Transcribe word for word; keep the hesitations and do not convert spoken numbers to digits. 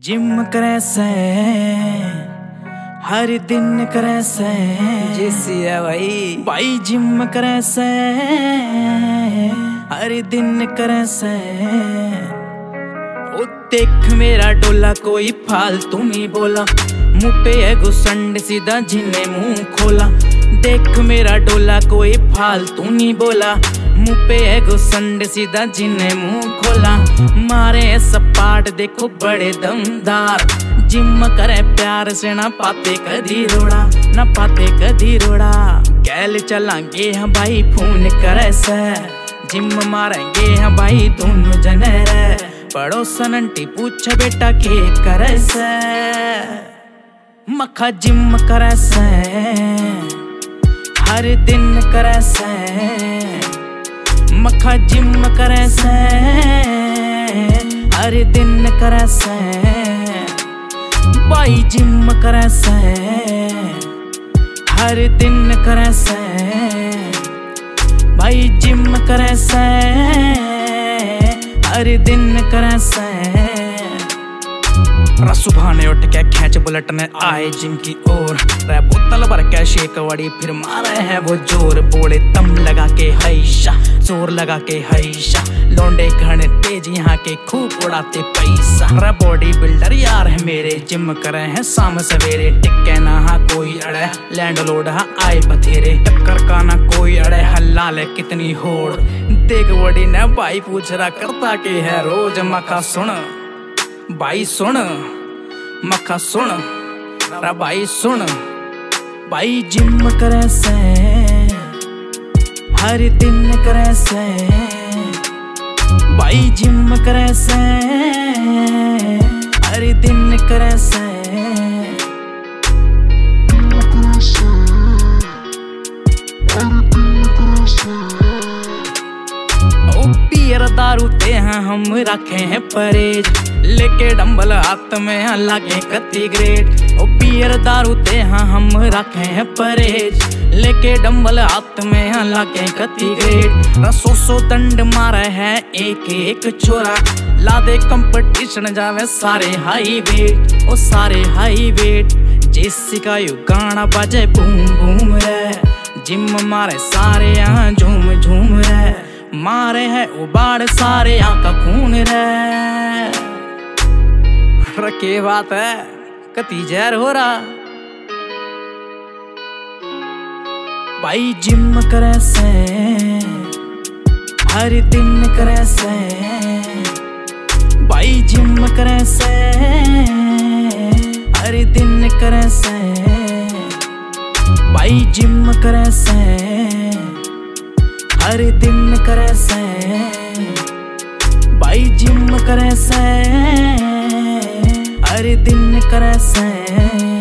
Gym करे से हर दिन करे से जिसी है भाई भाई जिम करे से हर दिन करे से। ओ देख मेरा डोला कोई फालतू नहीं बोला, मुँह पे है घुसंड सीधा जिन्हें मुंह खोला। देख मेरा डोला कोई फालतू नहीं बोला, मुँह पे है घुसंड सीधा जिन्हें मुंह खोला। मारे सपाट देखो बड़े दमदार, जिम करे प्यार से ना पाते कदी रोड़ा, ना पाते कदी रोड़ा। कैल चलांगे हाँ भाई फोन करे से, जिम मारेंगे हाँ भाई दोनों जने रे। पड़ोसन आंटी पूछ बेटा के करे से, मखा जिम करे से हर दिन करे से। मखा जिम करे से हर दिन करे से, भाई जिम करे से हर दिन करे से। भाई जिम करे से हर दिन करे से। सुबह ने उठ के खेच बुलेट ने आए जिम की ओर, रह बोतल भर के शेक वड़ी फिर मारे है वो जोर। बोले दम लगा के हैशा, जोर लगा के हैशा, लौंडे घने तेज यहाँ के खूब उड़ाते पैसा। रह बॉडी बिल्डर यार है मेरे, जिम करे हैं शाम सवेरे। टिक्के ना हाँ कोई अड़े, लैंड लोड हाँ आए बथेरे। टक्कर का ना कोई अड़े, हल्ला ले कितनी होड़। देख बड़ी ने भाई पूछ रहा करता के है रोज। मखा सुन भाई सुन, मखा सुन रा भाई सुन। भाई जिम करे से हर दिन करे से। भाई जिम करे से हर दिन करे से। ओ पियर दारू ते हैं हम रखे हैं परहेज, लेके डंबल हाथ में लागे कत्ती ग्रेड। ओ पियर दारू ते हाँ हम रखे हैं परहेज, लेके डंबल हाथ में लागे कत्ती ग्रेड। रसो सो दंड मारा है एक एक छोरा, ला दे कंपटीशन जावे सारे हाई वेट। ओ सारे हाई वेट जेसी का यू गाना बजे बूम बूम रे। जिम मारे सारे यहाँ झूम झूम रे, मारे है उबाड़ सारे यहाँ का खून रे। के बात है कती जहर हो रहा। भाई जिम करे से हर दिन करे से। भाई जिम करे से हर दिन करे से। भाई जिम करे से हर दिन करे से। भाई जिम करे से हर दिन करे से।